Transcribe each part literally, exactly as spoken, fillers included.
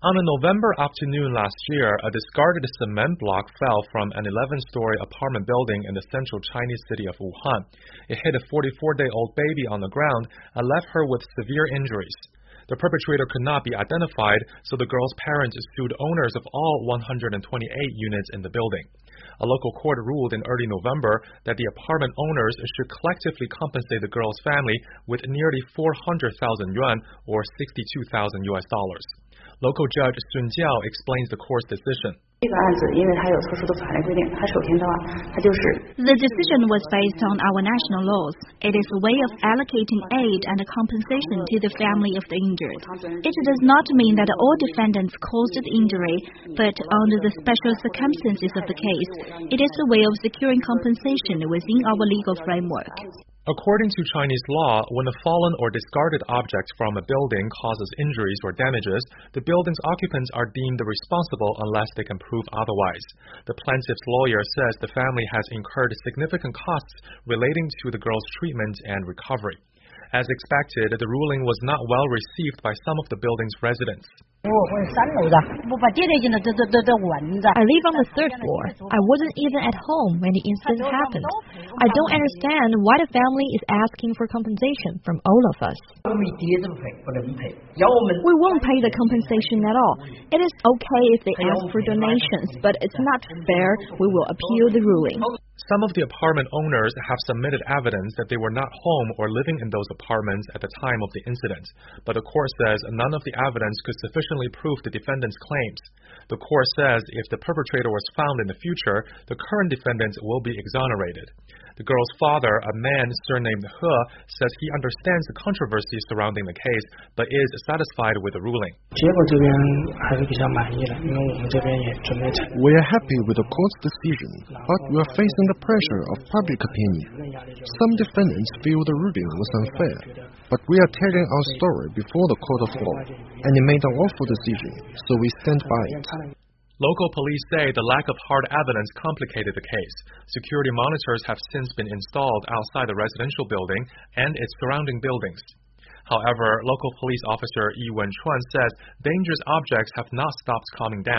On a November afternoon last year, a discarded cement block fell from an eleven-story apartment building in the central Chinese city of Wuhan. It hit a forty-four-day-old baby on the ground and left her with severe injuries. The perpetrator could not be identified, so the girl's parents sued owners of all one hundred twenty-eight units in the building. A local court ruled in early November that the apartment owners should collectively compensate the girl's family with nearly four hundred thousand yuan or sixty-two thousand U S dollars. Local judge Sun Jiao explains the court's decision. The decision was based on our national laws. It is a way of allocating aid and compensation to the family of the injured. It does not mean that all defendants caused the injury, but under the special circumstances of the case, it is a way of securing compensation within our legal framework. According to Chinese law, when a fallen or discarded object from a building causes injuries or damages, the building's occupants are deemed responsible unless they can prove otherwise. The plaintiff's lawyer says the family has incurred significant costs relating to the girl's treatment and recovery. As expected, the ruling was not well received by some of the building's residents. I live on the third floor. I wasn't even at home when the incident happened. I don't understand why the family is asking for compensation from all of us. We won't pay the compensation at all. It is okay if they ask for donations, but it's not fair. We will appeal the ruling. Some of the apartment owners have submitted evidence that they were not home or living in those apartments at the time of the incident, but the court says none of the evidence could sufficiently prove the defendant's claims. The court says if the perpetrator was found in the future, the current defendant will be exonerated. The girl's father, a man surnamed He, says he understands the controversy surrounding the case, but is satisfied with the ruling. We are happy with the court's decision, but we are facing the pressure of public opinion. Some defendants feel the ruling was unfair, but we are telling our story before the court of law, and it made an awful decision, so we stand by it. Local police say the lack of hard evidence complicated the case. Security monitors have since been installed outside the residential building and its surrounding buildings. However, local police officer Yi Wenchuan says dangerous objects have not stopped coming down.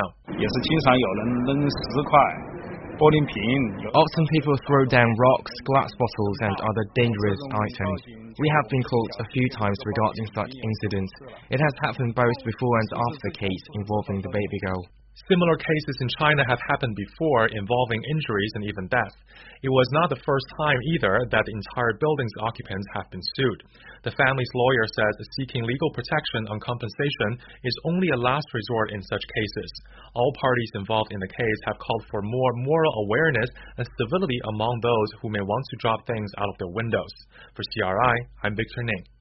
Often people throw down rocks, glass bottles and other dangerous items. We have been caught a few times regarding such incidents. It has happened both before and after the case involving the baby girl. Similar cases in China have happened before involving injuries and even death. It was not the first time either that the entire building's occupants have been sued. The family's lawyer says seeking legal protection on compensation is only a last resort in such cases. All parties involved in the case have called for more moral awareness and civility among those who may want to drop things out of their windows. For C R I, I'm Victor Ning.